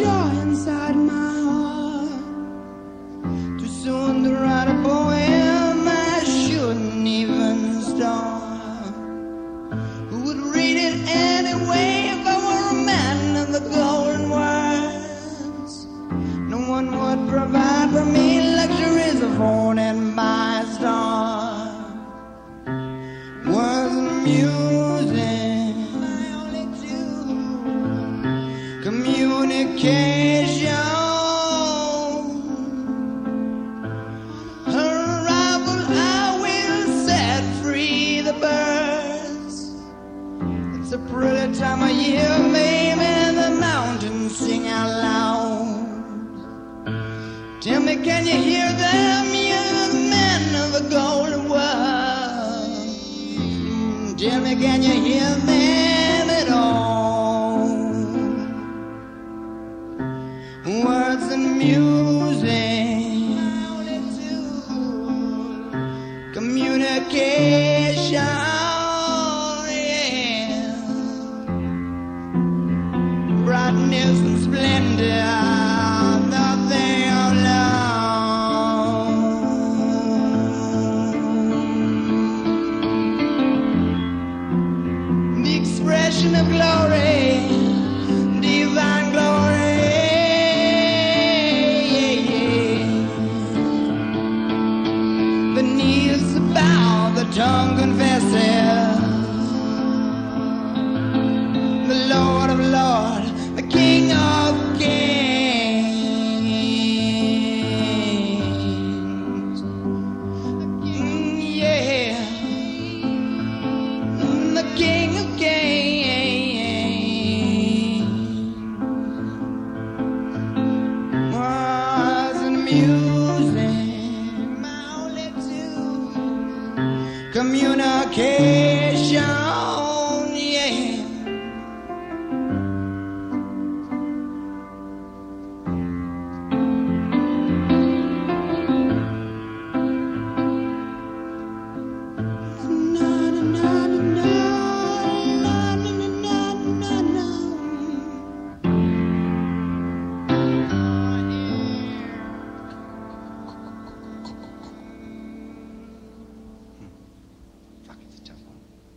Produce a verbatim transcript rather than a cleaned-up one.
joy inside my heart. Too soon to write a poem I shouldn't even start. Who would read it anyway if I were a man of the golden words? No one would provide for me luxuries of phone and my star. Words and music, my only tool. Communication. Unravel, I will set free the birds. It's a pretty time of year, baby, the mountains sing out loud. Tell me, can you hear them? You're the men of the golden world. Tell me, can you hear them at all? Words and music, communication, yeah. Brightness and splendor, the thing of love. The expression of glory, divine glory, yeah, yeah. The knees bow, the tongue confesses. The Lord of Lords, the King of Kings, Mm, yeah, Mm, the King of Kings. Words and music, my only tool. Communicate.